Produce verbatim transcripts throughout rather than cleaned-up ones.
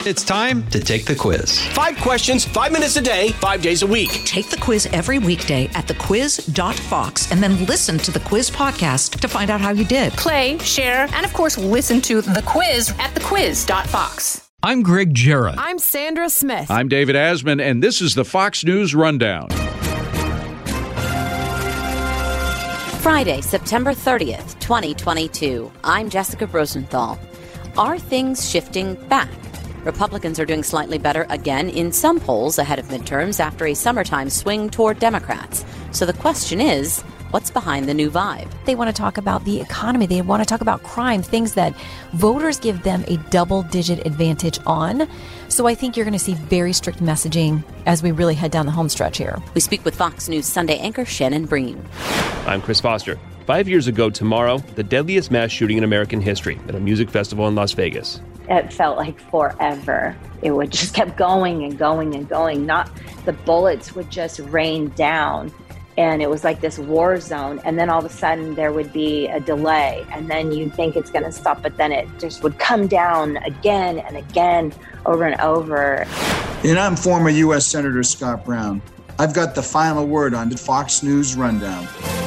It's time to take the quiz. Five questions, five minutes a day, five days a week. Take the quiz every weekday at the quiz dot fox and then listen to the quiz podcast to find out how you did. Play, share, and of course, listen to the quiz at the quiz dot fox. I'm Greg Jarrett. I'm Sandra Smith. I'm David Asman, and this is the Fox News Rundown. Friday, September thirtieth, twenty twenty-two. I'm Jessica Rosenthal. Are things shifting back? Republicans are doing slightly better again in some polls ahead of midterms after a summertime swing toward Democrats. So the question is, what's behind the new vibe? They want to talk about the economy. They want to talk about crime, things that voters give them a double-digit advantage on. So I think you're going to see very strict messaging as we really head down the home stretch here. We speak with Fox News Sunday anchor Shannon Bream. I'm Chris Foster. Five years ago tomorrow, the deadliest mass shooting in American history at a music festival in Las Vegas. It felt like forever. It would just kept going and going and going. Not the bullets would just rain down. And it was like this war zone. And then all of a sudden there would be a delay. And then you think it's going to stop, but then it just would come down again and again, over and over. And I'm former U S Senator Scott Brown. I've got the final word on the Fox News Rundown.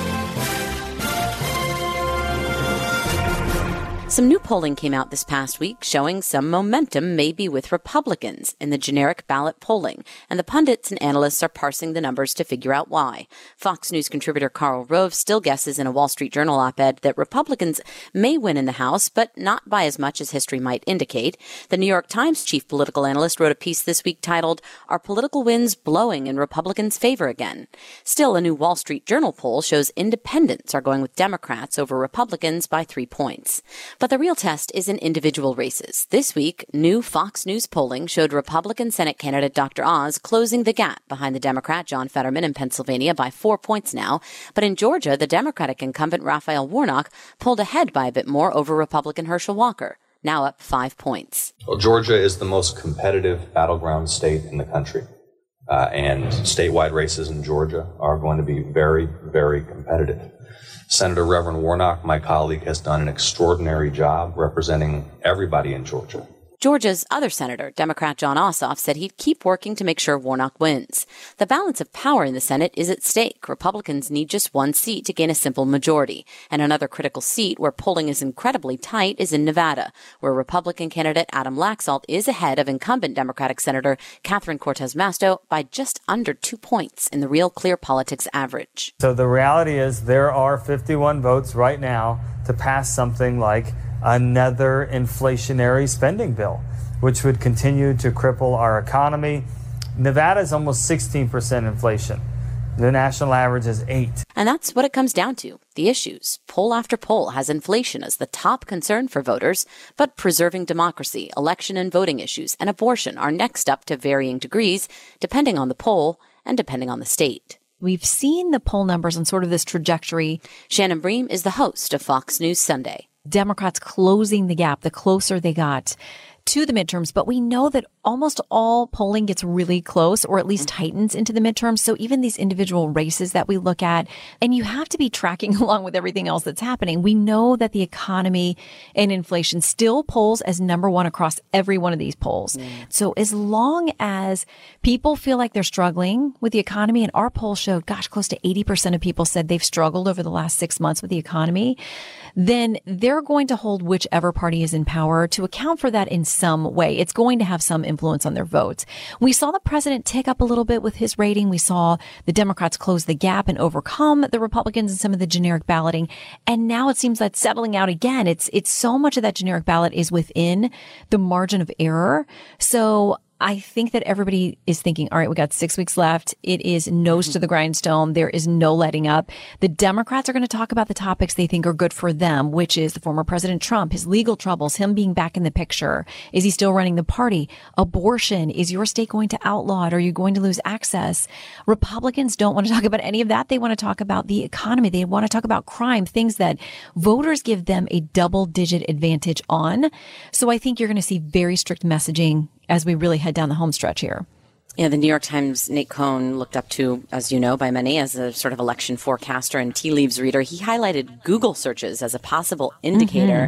Some new polling came out this past week showing some momentum maybe with Republicans in the generic ballot polling, and the pundits and analysts are parsing the numbers to figure out why. Fox News contributor Karl Rove still guesses in a Wall Street Journal op-ed that Republicans may win in the House, but not by as much as history might indicate. The New York Times chief political analyst wrote a piece this week titled, "Are Political Winds Blowing in Republicans' Favor Again?" Still, a new Wall Street Journal poll shows independents are going with Democrats over Republicans by three points. But the real test is in individual races. This week, new Fox News polling showed Republican Senate candidate Doctor Oz closing the gap behind the Democrat John Fetterman in Pennsylvania by four points now. But in Georgia, the Democratic incumbent Raphael Warnock pulled ahead by a bit more over Republican Herschel Walker, now up five points. Well, Georgia is the most competitive battleground state in the country. Uh, and statewide races in Georgia are going to be very, very competitive. Senator Reverend Warnock, my colleague, has done an extraordinary job representing everybody in Georgia. Georgia's other senator, Democrat Jon Ossoff, said he'd keep working to make sure Warnock wins. The balance of power in the Senate is at stake. Republicans need just one seat to gain a simple majority. And another critical seat where polling is incredibly tight is in Nevada, where Republican candidate Adam Laxalt is ahead of incumbent Democratic Senator Catherine Cortez Masto by just under two points in the Real Clear Politics average. So the reality is there are fifty-one votes right now to pass something like another inflationary spending bill, which would continue to cripple our economy. Nevada is almost sixteen percent inflation. The national average is eight. And that's what it comes down to, the issues. Poll after poll has inflation as the top concern for voters, but preserving democracy, election and voting issues, and abortion are next up to varying degrees, depending on the poll and depending on the state. We've seen the poll numbers on sort of this trajectory. Shannon Bream is the host of Fox News Sunday. Democrats closing the gap the closer they got to the midterms, but we know that almost all polling gets really close or at least tightens into the midterms. So even these individual races that we look at, and you have to be tracking along with everything else that's happening. We know that the economy and inflation still polls as number one across every one of these polls. Mm. So as long as people feel like they're struggling with the economy, and our poll showed, gosh, close to eighty percent of people said they've struggled over the last six months with the economy, then they're going to hold whichever party is in power to account for that in some way. It's going to have some influence on their votes. We saw the president tick up a little bit with his rating. We saw the Democrats close the gap and overcome the Republicans in some of the generic balloting. And now it seems that's settling out again. It's, it's so much of that generic ballot is within the margin of error. So I think that everybody is thinking, all right, we got six weeks left. It is nose to the grindstone. There is no letting up. The Democrats are going to talk about the topics they think are good for them, which is the former President Trump, his legal troubles, him being back in the picture. Is he still running the party? Abortion. Is your state going to outlaw it? Are you going to lose access? Republicans don't want to talk about any of that. They want to talk about the economy. They want to talk about crime, things that voters give them a double digit advantage on. So I think you're going to see very strict messaging as we really head down the home stretch here. Yeah, the New York Times, Nate Cohn, looked up to, as you know, by many as a sort of election forecaster and tea leaves reader. He highlighted Google searches as a possible indicator. Mm-hmm.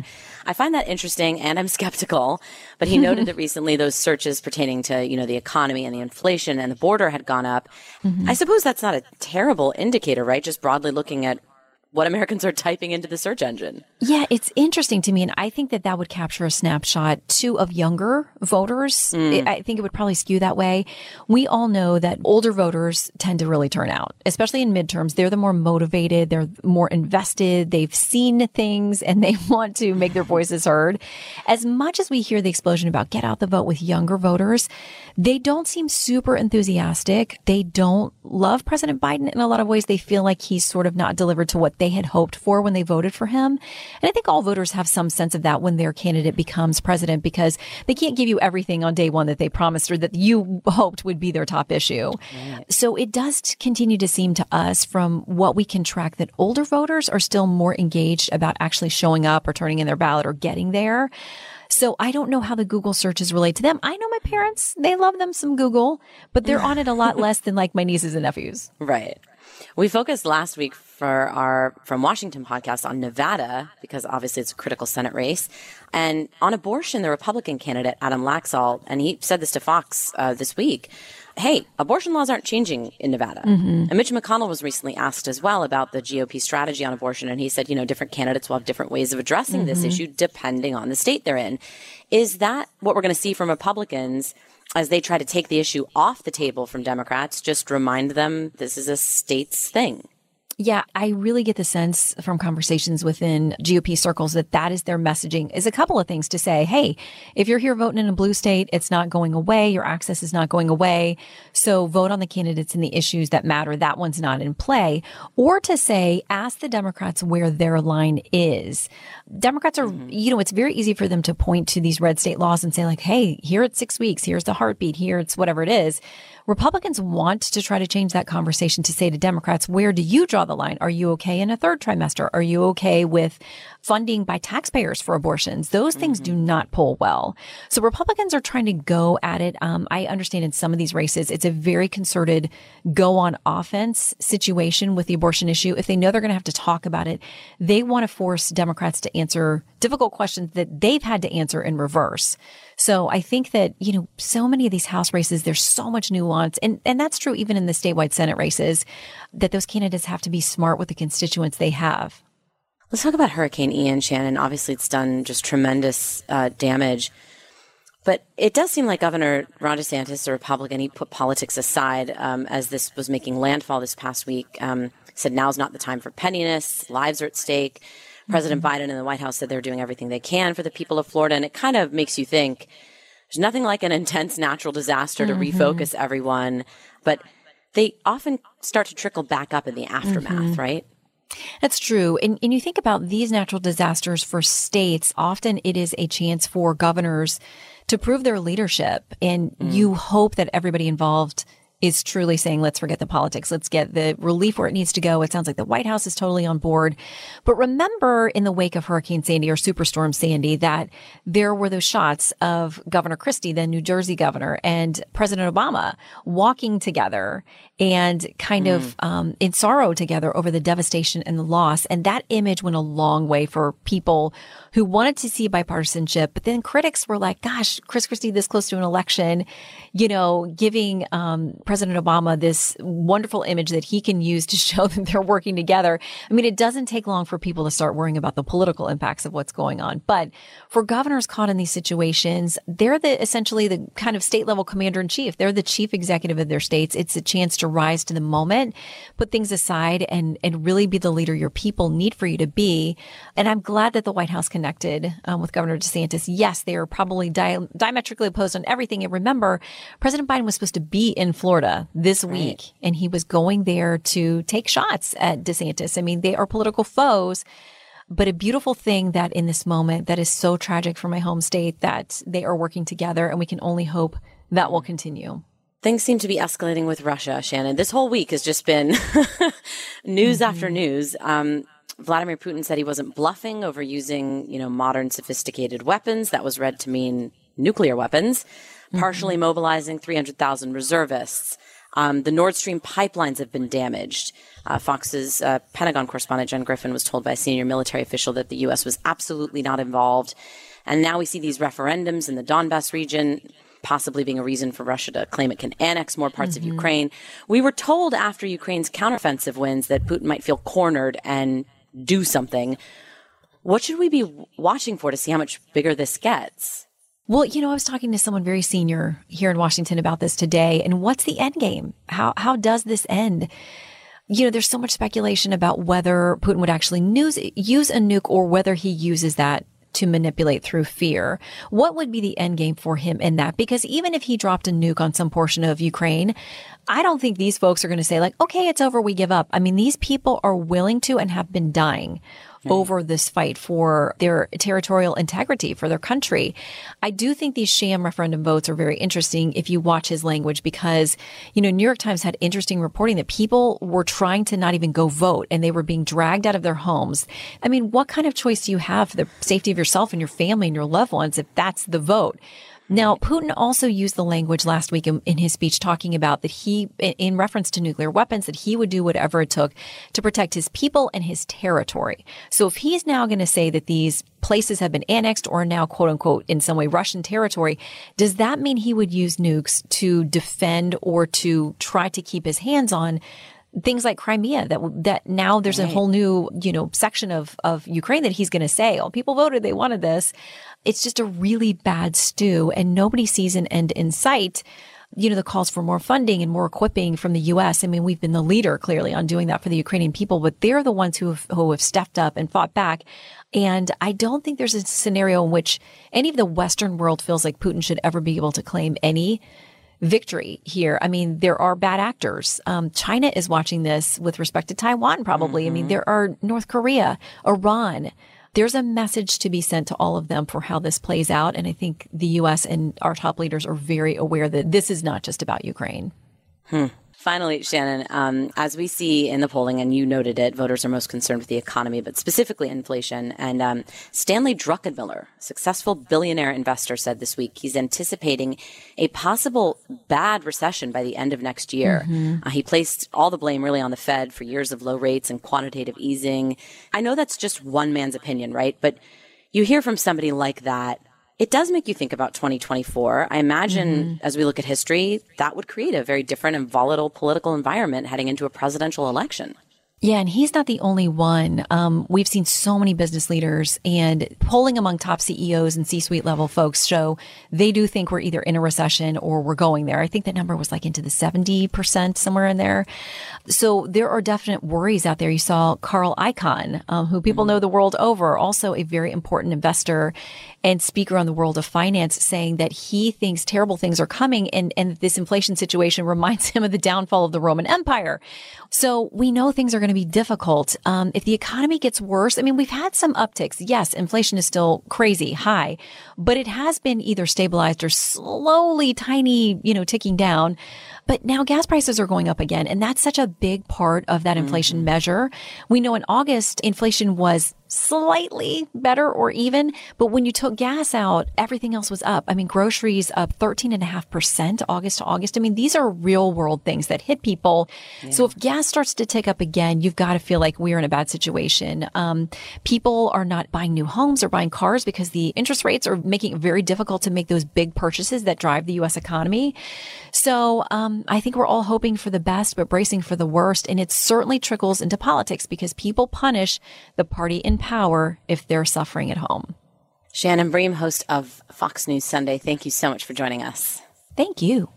I find that interesting and I'm skeptical. But he noted that recently those searches pertaining to, you know, the economy and the inflation and the border had gone up. Mm-hmm. I suppose that's not a terrible indicator, right? Just broadly looking at what Americans are typing into the search engine. Yeah, it's interesting to me. And I think that that would capture a snapshot, too, of younger voters. Mm. I think it would probably skew that way. We all know that older voters tend to really turn out, especially in midterms. They're the more motivated. They're more invested. They've seen things and they want to make their voices heard. As much as we hear the explosion about get out the vote with younger voters, they don't seem super enthusiastic. They don't love President Biden in a lot of ways. They feel like he's sort of not delivered to what they had hoped for when they voted for him. And I think all voters have some sense of that when their candidate becomes president, because they can't give you everything on day one that they promised or that you hoped would be their top issue. Right. So it does continue to seem to us from what we can track that older voters are still more engaged about actually showing up or turning in their ballot or getting there. So I don't know how the Google searches relate to them. I know my parents, they love them some Google, but they're on it a lot less than like my nieces and nephews. Right. We focused last week for our From Washington podcast on Nevada, because obviously it's a critical Senate race, and on abortion, the Republican candidate, Adam Laxalt, and he said this to Fox uh, this week, hey, abortion laws aren't changing in Nevada. Mm-hmm. And Mitch McConnell was recently asked as well about the G O P strategy on abortion, and he said, you know, different candidates will have different ways of addressing mm-hmm. this issue depending on the state they're in. Is that what we're going to see from Republicans as they try to take the issue off the table from Democrats, just remind them this is a state's thing? Yeah, I really get the sense from conversations within G O P circles that that is their messaging, is a couple of things to say. Hey, if you're here voting in a blue state, it's not going away. Your access is not going away. So vote on the candidates and the issues that matter. That one's not in play. Or to say, ask the Democrats where their line is. Democrats are, mm-hmm. you know, it's very easy for them to point to these red state laws and say like, hey, here it's six weeks. Here's the heartbeat. Here it's whatever it is. Republicans want to try to change that conversation to say to Democrats, where do you draw the line? Are you okay in a third trimester? Are you okay with funding by taxpayers for abortions? Those things mm-hmm. do not poll well. So Republicans are trying to go at it. Um, I understand in some of these races, it's a very concerted go on offense situation with the abortion issue. If they know they're going to have to talk about it, they want to force Democrats to answer difficult questions that they've had to answer in reverse. So I think that, you know, so many of these House races, there's so much nuance. And, and that's true even in the statewide Senate races, that those candidates have to be smart with the constituents they have. Let's talk about Hurricane Ian, Shannon. Obviously, it's done just tremendous uh, damage. But it does seem like Governor Ron DeSantis, a Republican, he put politics aside um, as this was making landfall this past week, um, said now's not the time for pettiness. Lives are at stake. President Biden and the White House said they're doing everything they can for the people of Florida. And it kind of makes you think there's nothing like an intense natural disaster to mm-hmm. refocus everyone. But they often start to trickle back up in the aftermath, mm-hmm. right? That's true. And, and you think about these natural disasters for states, often it is a chance for governors to prove their leadership. And mm. you hope that everybody involved is truly saying, let's forget the politics. Let's get the relief where it needs to go. It sounds like the White House is totally on board. But remember in the wake of Hurricane Sandy or Superstorm Sandy that there were those shots of Governor Christie, the New Jersey governor, and President Obama walking together and kind mm. of um, in sorrow together over the devastation and the loss. And that image went a long way for people who wanted to see bipartisanship. But then critics were like, gosh, Chris Christie this close to an election, you know, giving um, President Obama this wonderful image that he can use to show that they're working together. I mean, it doesn't take long for people to start worrying about the political impacts of what's going on. But for governors caught in these situations, they're the essentially the kind of state level commander in chief. They're the chief executive of their states. It's a chance to rise to the moment, put things aside, and and really be the leader your people need for you to be. And I'm glad that the White House connected um, with Governor DeSantis. Yes, they are probably di- diametrically opposed on everything. And remember, President Biden was supposed to be in Florida this week, right. and he was going there to take shots at DeSantis. I mean, they are political foes, but a beautiful thing that in this moment that is so tragic for my home state that they are working together, and we can only hope that will continue. Things seem to be escalating with Russia, Shannon. This whole week has just been news mm-hmm. after news. Um, Vladimir Putin said he wasn't bluffing over using, you know, modern sophisticated weapons. That was read to mean nuclear weapons, mm-hmm. partially mobilizing three hundred thousand reservists. Um, the Nord Stream pipelines have been damaged. Uh, Fox's uh, Pentagon correspondent Jen Griffin was told by a senior military official that the U S was absolutely not involved. And now we see these referendums in the Donbass region, possibly being a reason for Russia to claim it can annex more parts mm-hmm. of Ukraine. We were told after Ukraine's counteroffensive wins that Putin might feel cornered and do something. What should we be watching for to see how much bigger this gets? Well, you know, I was talking to someone very senior here in Washington about this today. And what's the end game? How how does this end? You know, there's so much speculation about whether Putin would actually use, use a nuke or whether he uses that to manipulate through fear. What would be the end game for him in that? Because even if he dropped a nuke on some portion of Ukraine, I don't think these folks are going to say like, okay, it's over, we give up. I mean, these people are willing to and have been dying over this fight for their territorial integrity, for their country. I do think these sham referendum votes are very interesting if you watch his language because, you know, New York Times had interesting reporting that people were trying to not even go vote and they were being dragged out of their homes. I mean, what kind of choice do you have for the safety of yourself and your family and your loved ones if that's the vote? Now, Putin also used the language last week in, in his speech talking about that he, in reference to nuclear weapons, that he would do whatever it took to protect his people and his territory. So if he's now going to say that these places have been annexed or now, quote unquote, in some way Russian territory, does that mean he would use nukes to defend or to try to keep his hands on things like Crimea, that that now there's right. a whole new, you know, section of, of Ukraine that he's going to say, oh, people voted, they wanted this. It's just a really bad stew and nobody sees an end in sight. You know, the calls for more funding and more equipping from the U S. I mean, we've been the leader clearly on doing that for the Ukrainian people, but they're the ones who have, who have stepped up and fought back. And I don't think there's a scenario in which any of the Western world feels like Putin should ever be able to claim any victory here. I mean, there are bad actors. Um, China is watching this with respect to Taiwan, probably. Mm-hmm. I mean, there are North Korea, Iran. There's a message to be sent to all of them for how this plays out. And I think the U S and our top leaders are very aware that this is not just about Ukraine. Hmm. Finally, Shannon, um, as we see in the polling, and you noted it, voters are most concerned with the economy, but specifically inflation. And um, Stanley Druckenmiller, successful billionaire investor, said this week he's anticipating a possible bad recession by the end of next year. Mm-hmm. Uh, he placed all the blame really on the Fed for years of low rates and quantitative easing. I know that's just one man's opinion, right? But you hear from somebody like that. It does make you think about twenty twenty-four. I imagine mm-hmm. as we look at history, that would create a very different and volatile political environment heading into a presidential election. Yeah, and he's not the only one. Um, we've seen so many business leaders, and polling among top C E Os and C-suite level folks show they do think we're either in a recession or we're going there. I think that number was like into the seventy percent, somewhere in there. So there are definite worries out there. You saw Carl Icahn, um, who people mm-hmm. know the world over, also a very important investor and speaker on the world of finance, saying that he thinks terrible things are coming and, and this inflation situation reminds him of the downfall of the Roman Empire. So we know things are going to be difficult. Um, if the economy gets worse, I mean, we've had some upticks. Yes, inflation is still crazy high, but it has been either stabilized or slowly tiny, you know, ticking down. But now gas prices are going up again. And that's such a big part of that inflation mm-hmm. measure. We know in August, inflation was slightly better or even, but when you took gas out, everything else was up. I mean, groceries up thirteen and a half percent August to August. I mean, these are real world things that hit people. Yeah. So if gas starts to tick up again, you've got to feel like we're in a bad situation. Um, people are not buying new homes or buying cars because the interest rates are making it very difficult to make those big purchases that drive the U S economy. So, um, I think we're all hoping for the best, but bracing for the worst. And it certainly trickles into politics because people punish the party in power if they're suffering at home. Shannon Bream, host of Fox News Sunday, thank you so much for joining us. Thank you.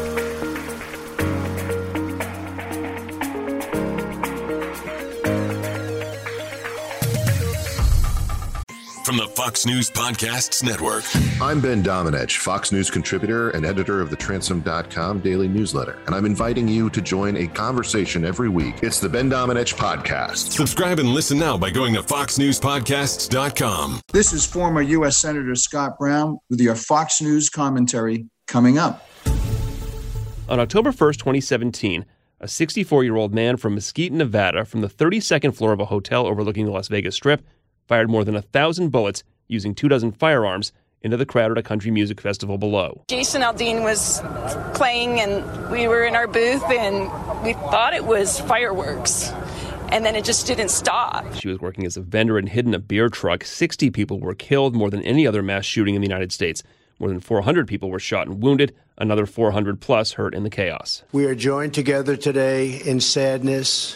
From the Fox News Podcasts Network. I'm Ben Domenech, Fox News contributor and editor of the Transom dot com daily newsletter, and I'm inviting you to join a conversation every week. It's the Ben Domenech Podcast. Subscribe and listen now by going to fox news podcasts dot com. This is former U S Senator Scott Brown with your Fox News commentary coming up. On October first, twenty seventeen, a sixty-four-year-old man from Mesquite, Nevada, from the thirty-second floor of a hotel overlooking the Las Vegas Strip, fired more than a thousand bullets using two dozen firearms into the crowd at a country music festival below. Jason Aldean was playing, and we were in our booth, and we thought it was fireworks. And then it just didn't stop. She was working as a vendor and hid in a beer truck. sixty people were killed, more than any other mass shooting in the United States. More than four hundred people were shot and wounded. Another four hundred plus hurt in the chaos. We are joined together today in sadness,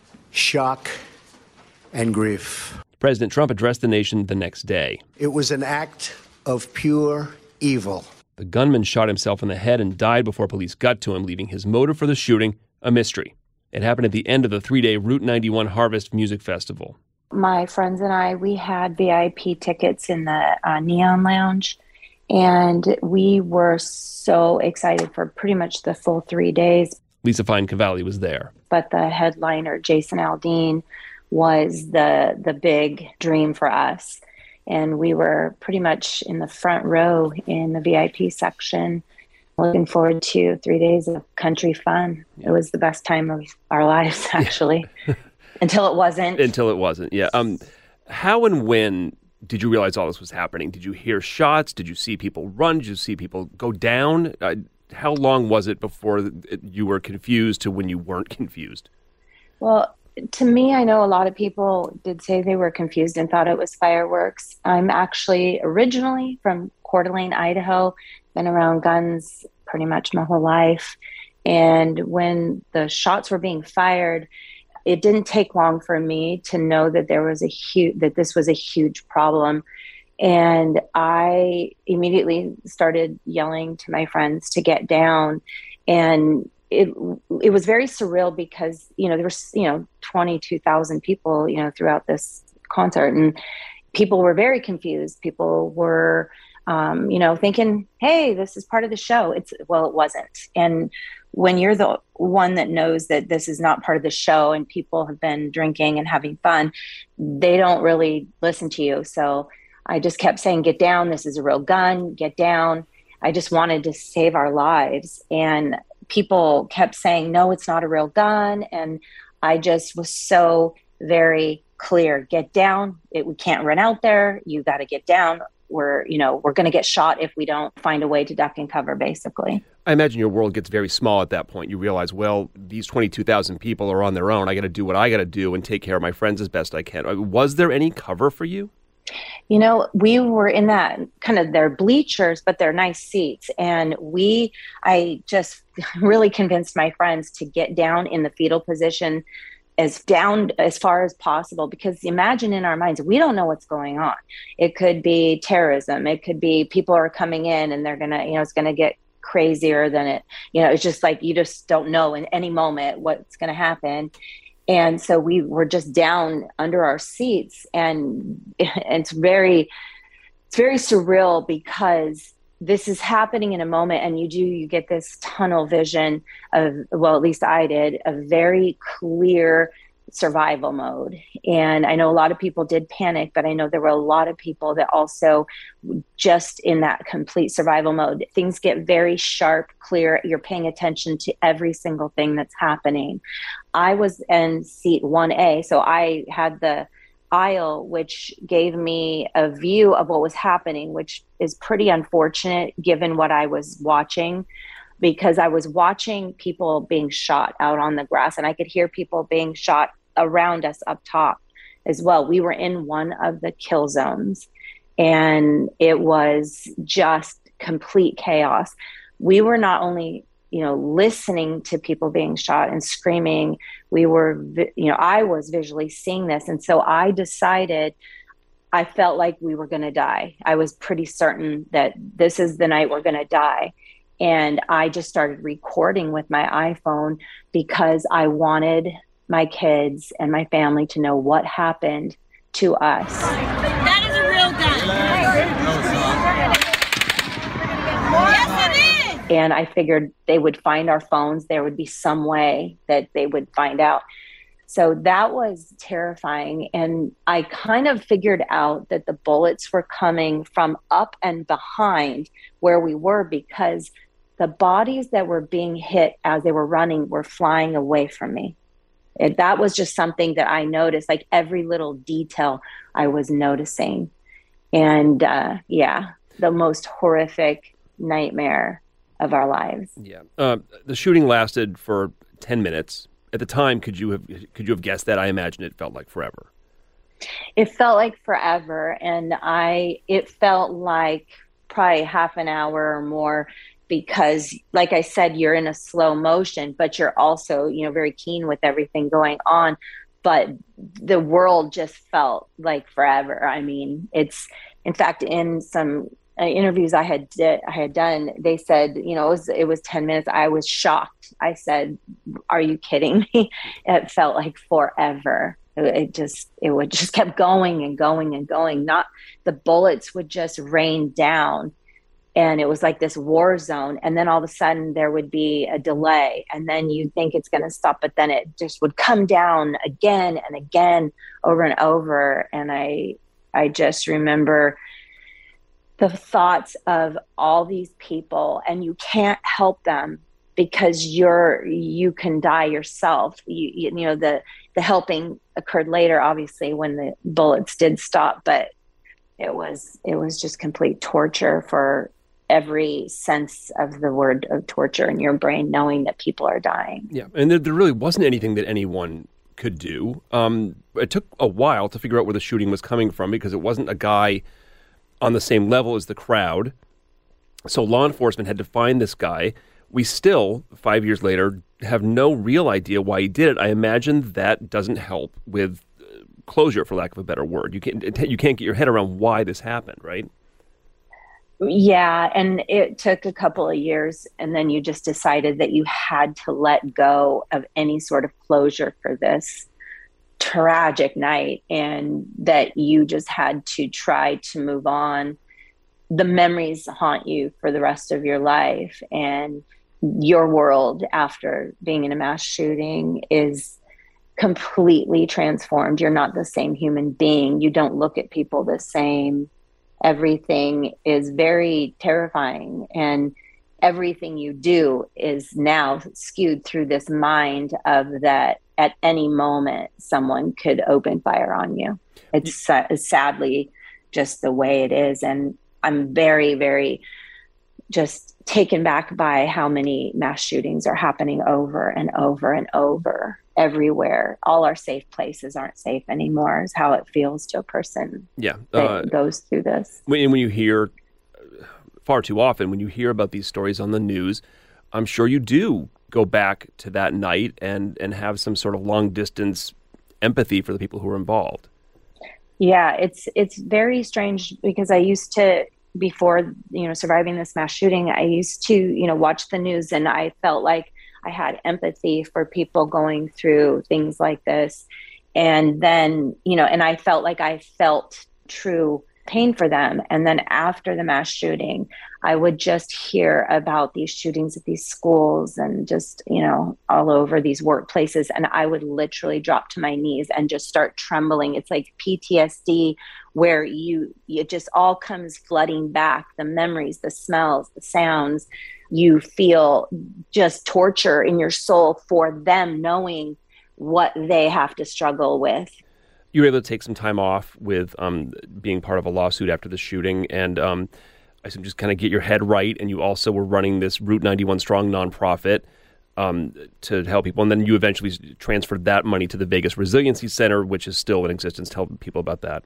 shock, and grief. President Trump addressed the nation the next day. It was an act of pure evil. The gunman shot himself in the head and died before police got to him, leaving his motive for the shooting a mystery. It happened at the end of the three-day Route ninety-one Harvest Music Festival. My friends and I, we had V I P tickets in the uh, Neon Lounge, and we were so excited for pretty much the full three days. Lisa Fine-Cavalli was there. But the headliner, Jason Aldean, was the the big dream for us. And we were pretty much in the front row in the V I P section, looking forward to three days of country fun. It was the best time of our lives, actually, yeah. Until it wasn't. Until it wasn't, yeah. Um, how and when did you realize all this was happening? Did you hear shots? Did you see people run? Did you see people go down? Uh, how long was it before you were confused to when you weren't confused? Well, to me, I know a lot of people did say they were confused and thought it was fireworks. I'm actually originally from Coeur d'Alene, Idaho. Been around guns pretty much my whole life. And when the shots were being fired, it didn't take long for me to know that there was a huge, that this was a huge problem. And I immediately started yelling to my friends to get down. And it it was very surreal because, you know, there was, you know, twenty-two thousand people, you know, throughout this concert, and people were very confused. People were Um, you know, thinking, hey, this is part of the show. It's, well, it wasn't. And when you're the one that knows that this is not part of the show and people have been drinking and having fun, they don't really listen to you. So I just kept saying, get down. This is a real gun. Get down. I just wanted to save our lives. And people kept saying, no, it's not a real gun. And I just was so very clear, get down. It, we can't run out there. You got to get down. We're, you know, we're going to get shot if we don't find a way to duck and cover, basically. I imagine your world gets very small at that point. You realize, well, these twenty-two thousand people are on their own. I got to do what I got to do and take care of my friends as best I can. Was there any cover for you? You know, we were in that kind of, their bleachers, but they're nice seats. And we, I just really convinced my friends to get down in the fetal position as down as far as possible, because imagine in our minds, we don't know what's going on. It could be terrorism. It could be people are coming in and they're going to, you know, it's going to get crazier than it, you know, it's just like, you just don't know in any moment what's going to happen. And so we were just down under our seats, and it's very, it's very surreal because this is happening in a moment, and you do, you get this tunnel vision of, well, at least I did, a very clear survival mode. And I know a lot of people did panic, but I know there were a lot of people that also just in that complete survival mode. Things get very sharp, clear. You're paying attention to every single thing that's happening. I was in seat one A, so I had the aisle, which gave me a view of what was happening, which is pretty unfortunate given what I was watching, because I was watching people being shot out on the grass, and I could hear people being shot around us up top as well. We were in one of the kill zones, and it was just complete chaos. We were not only, you know, listening to people being shot and screaming, we were, you know, I was visually seeing this. And so I decided, I felt like we were going to die. I was pretty certain that this is the night we're going to die. And I just started recording with my iPhone because I wanted my kids and my family to know what happened to us. That is a real gun. Yes, it is. And I figured they would find our phones. There would be some way that they would find out. So that was terrifying. And I kind of figured out that the bullets were coming from up and behind where we were, because the bodies that were being hit as they were running were flying away from me. It, that was just something that I noticed, like every little detail I was noticing. And uh, yeah. the most horrific nightmare of our lives. Yeah. Uh, the shooting lasted for ten minutes. At the time, could you have could you have guessed that? I imagine it felt like forever. It felt like forever, and I it felt like probably half an hour or more, because like I said, you're in a slow motion, but you're also, you know, very keen with everything going on. But the world just felt like forever. I mean, it's, in fact, in some uh, interviews I had did, I had done, they said, you know, it was, it was ten minutes. I was shocked. I said, are you kidding me? It felt like forever. It just, it would just kept going and going and going. Not, the bullets would just rain down, and it was like this war zone. And then all of a sudden there would be a delay, and then you think it's going to stop, but then it just would come down again and again, over and over. And I, I just remember the thoughts of all these people, and you can't help them because you're, you can die yourself. You, you, you know, the, the helping occurred later, obviously, when the bullets did stop, but it was, it was just complete torture for every sense of the word of torture in your brain, knowing that people are dying. Yeah. And there, there really wasn't anything that anyone could do. Um, it took a while to figure out where the shooting was coming from, because it wasn't a guy on the same level as the crowd. So law enforcement had to find this guy. We still, five years later, have no real idea why he did it. I imagine that doesn't help with closure, for lack of a better word. You can't, you can't get your head around why this happened, right? Yeah, and it took a couple of years, and then you just decided that you had to let go of any sort of closure for this tragic night, and that you just had to try to move on. The memories haunt you for the rest of your life, and your world after being in a mass shooting is completely transformed. You're not the same human being. You don't look at people the same. Everything is very terrifying, and everything you do is now skewed through this mind of that at any moment someone could open fire on you. It's sa- sadly just the way it is. And I'm very, very just taken back by how many mass shootings are happening over and over and over everywhere. All our safe places aren't safe anymore, is how it feels to a person yeah, that uh, goes through this. When, when you hear, far too often, when you hear about these stories on the news, I'm sure you do go back to that night and, and have some sort of long distance empathy for the people who are involved. Yeah, it's it's very strange, because I used to, before, you know, surviving this mass shooting, I used to, you know, watch the news, and I felt like I had empathy for people going through things like this. And then, you know, and I felt like I felt true pain for them. And then after the mass shooting, I would just hear about these shootings at these schools and just, you know, all over these workplaces. And I would literally drop to my knees and just start trembling. It's like P T S D, where you, it just all comes flooding back. The memories, the smells, the sounds. You feel just torture in your soul for them, knowing what they have to struggle with. You were able to take some time off with um, being part of a lawsuit after the shooting, and um, I assume just kind of get your head right. And you also were running this Route ninety-one Strong nonprofit um, to help people. And then you eventually transferred that money to the Vegas Resiliency Center, which is still in existence. Tell people about that.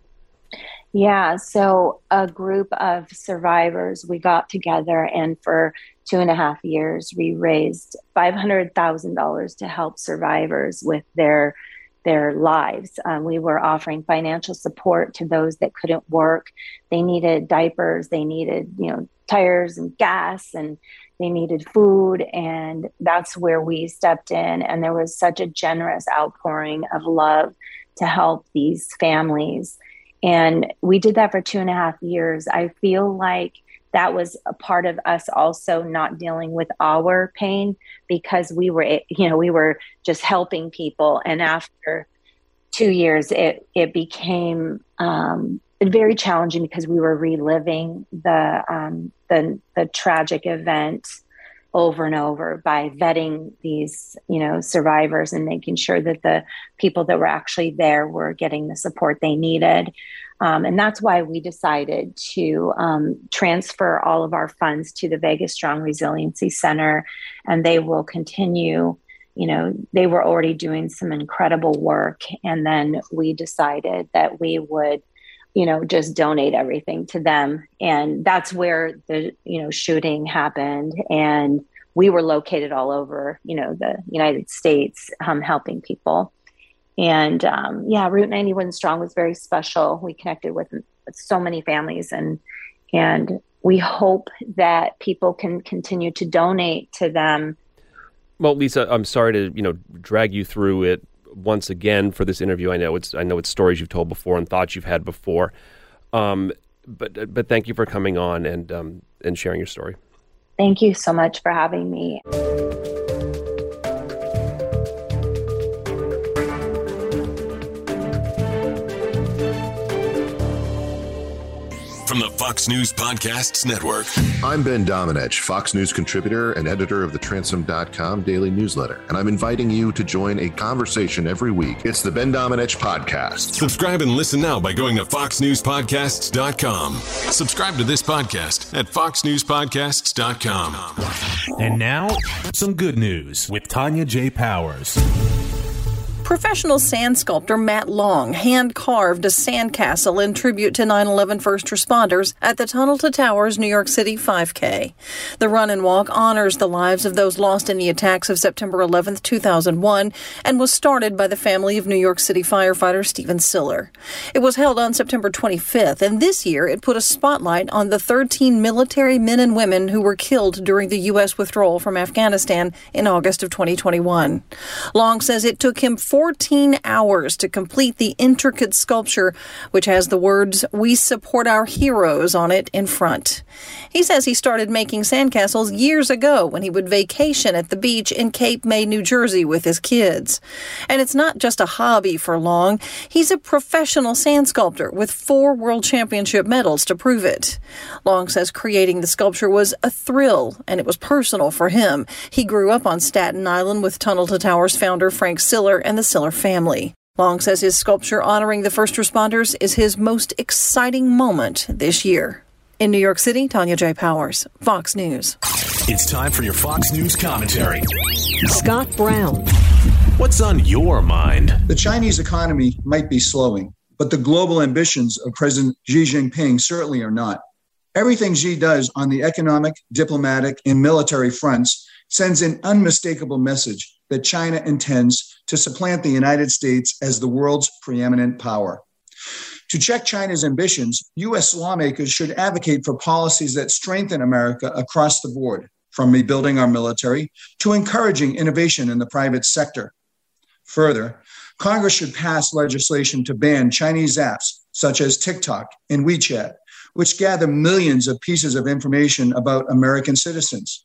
Yeah, so a group of survivors, we got together, and for two and a half years, we raised five hundred thousand dollars to help survivors with their their lives. Um, we were offering financial support to those that couldn't work. They needed diapers, they needed, you know, tires and gas, and they needed food. And that's where we stepped in. And there was such a generous outpouring of love to help these families. And we did that for two and a half years. I feel like that was a part of us also not dealing with our pain, because we were, you know, we were just helping people. And after two years, it, it became um, very challenging, because we were reliving the, um, the, the tragic event over and over by vetting these, you know, survivors and making sure that the people that were actually there were getting the support they needed. Um, and that's why we decided to um, transfer all of our funds to the Vegas Strong Resiliency Center, and they will continue. You know, they were already doing some incredible work, and then we decided that we would, you know, just donate everything to them. And that's where the, you know, shooting happened. And we were located all over, you know, the United States, um, helping people. And um, yeah, Route ninety-one Strong was very special. We connected with so many families, and and we hope that people can continue to donate to them. Well, Lisa, I'm sorry to you know drag you through it once again for this interview. I know it's I know it's stories you've told before and thoughts you've had before, um, but but thank you for coming on and um, and sharing your story. Thank you so much for having me. From the Fox News Podcasts Network. I'm Ben Domenech, Fox News contributor and editor of the Transom dot com daily newsletter, and I'm inviting you to join a conversation every week. It's the Ben Domenech Podcast. Subscribe and listen now by going to fox news podcasts dot com. Subscribe to this podcast at fox news podcasts dot com. And now, some good news with Tanya J. Powers. Professional sand sculptor Matt Long hand-carved a sandcastle in tribute to nine eleven first responders at the Tunnel to Towers New York City five K. The run and walk honors the lives of those lost in the attacks of September eleventh, two thousand one, and was started by the family of New York City firefighter Stephen Siller. It was held on September twenty-fifth, and this year it put a spotlight on the thirteen military men and women who were killed during the U S withdrawal from Afghanistan in August of twenty twenty-one. Long says it took him fourteen hours to complete the intricate sculpture, which has the words, "We support our heroes" on it in front. He says he started making sandcastles years ago when he would vacation at the beach in Cape May, New Jersey with his kids. And it's not just a hobby for Long. He's a professional sand sculptor with four world championship medals to prove it. Long says creating the sculpture was a thrill, and it was personal for him. He grew up on Staten Island with Tunnel to Towers founder Frank Siller and the Siller family. Long says his sculpture honoring the first responders is his most exciting moment this year. In New York City, Tanya J. Powers, Fox News. It's time for your Fox News commentary. Scott Brown. What's on your mind? The Chinese economy might be slowing, but the global ambitions of President Xi Jinping certainly are not. Everything Xi does on the economic, diplomatic, and military fronts sends an unmistakable message that China intends to supplant the United States as the world's preeminent power. To check China's ambitions, U S lawmakers should advocate for policies that strengthen America across the board, from rebuilding our military to encouraging innovation in the private sector. Further, Congress should pass legislation to ban Chinese apps such as TikTok and WeChat, which gather millions of pieces of information about American citizens.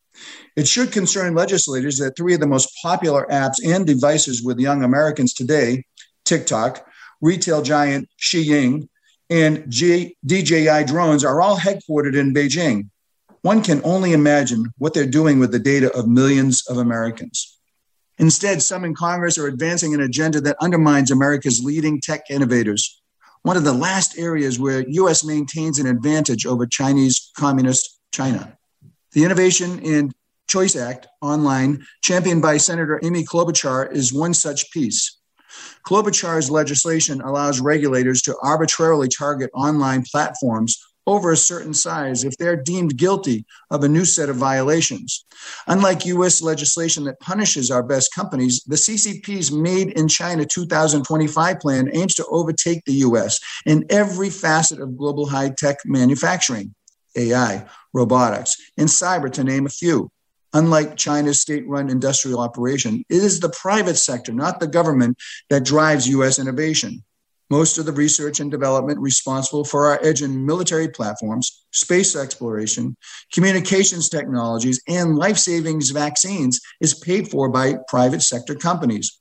It should concern legislators that three of the most popular apps and devices with young Americans today, TikTok, retail giant Shein, and G- D J I drones, are all headquartered in Beijing. One can only imagine what they're doing with the data of millions of Americans. Instead, some in Congress are advancing an agenda that undermines America's leading tech innovators, one of the last areas where U S maintains an advantage over Chinese communist China. The Innovation and Choice Act online, championed by Senator Amy Klobuchar, is one such piece. Klobuchar's legislation allows regulators to arbitrarily target online platforms over a certain size if they're deemed guilty of a new set of violations. Unlike U S legislation that punishes our best companies, the C C P's Made in China two thousand twenty-five plan aims to overtake the U S in every facet of global high-tech manufacturing, A I, robotics, and cyber, to name a few. Unlike China's state-run industrial operation, it is the private sector, not the government, that drives U S innovation. Most of the research and development responsible for our edge in military platforms, space exploration, communications technologies, and life-saving vaccines is paid for by private sector companies.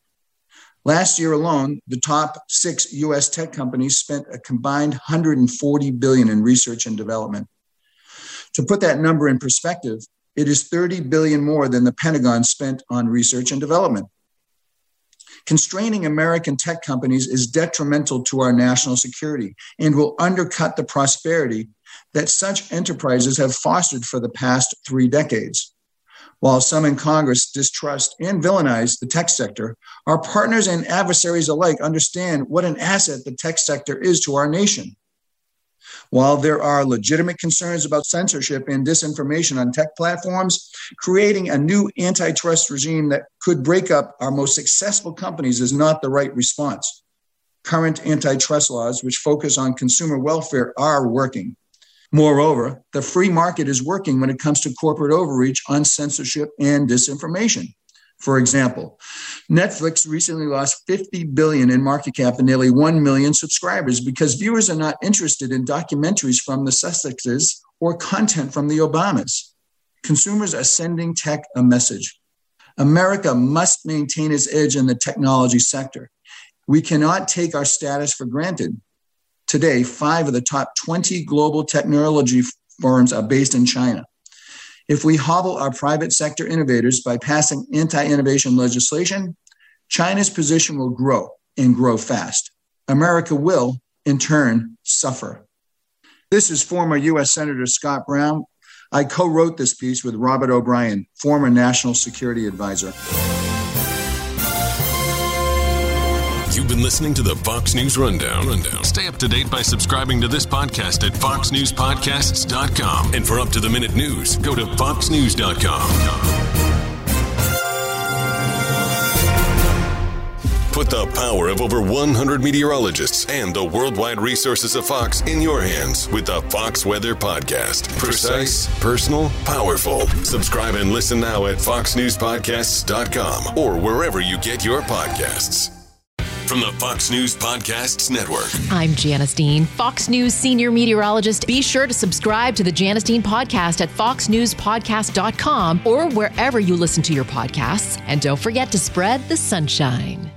Last year alone, the top six U S tech companies spent a combined one hundred forty billion dollars in research and development. To put that number in perspective, it is thirty billion dollars more than the Pentagon spent on research and development. Constraining American tech companies is detrimental to our national security and will undercut the prosperity that such enterprises have fostered for the past three decades. While some in Congress distrust and villainize the tech sector, our partners and adversaries alike understand what an asset the tech sector is to our nation. While there are legitimate concerns about censorship and disinformation on tech platforms, creating a new antitrust regime that could break up our most successful companies is not the right response. Current antitrust laws, which focus on consumer welfare, are working. Moreover, the free market is working when it comes to corporate overreach on censorship and disinformation. For example, Netflix recently lost fifty billion dollars in market cap and nearly one million subscribers because viewers are not interested in documentaries from the Sussexes or content from the Obamas. Consumers are sending tech a message. America must maintain its edge in the technology sector. We cannot take our status for granted. Today, five of the top twenty global technology firms are based in China. If we hobble our private sector innovators by passing anti-innovation legislation, China's position will grow and grow fast. America will, in turn, suffer. This is former U S Senator Scott Brown. I co-wrote this piece with Robert O'Brien, former National Security Advisor. You've been listening to the Fox News Rundown. Rundown. Stay up to date by subscribing to this podcast at fox news podcasts dot com. And for up-to-the-minute news, go to fox news dot com. Put the power of over one hundred meteorologists and the worldwide resources of Fox in your hands with the Fox Weather Podcast. Precise, personal, powerful. Subscribe and listen now at fox news podcasts dot com or wherever you get your podcasts. From the Fox News Podcasts Network. I'm Janice Dean, Fox News senior meteorologist. Be sure to subscribe to the Janice Dean podcast at fox news podcast dot com or wherever you listen to your podcasts. And don't forget to spread the sunshine.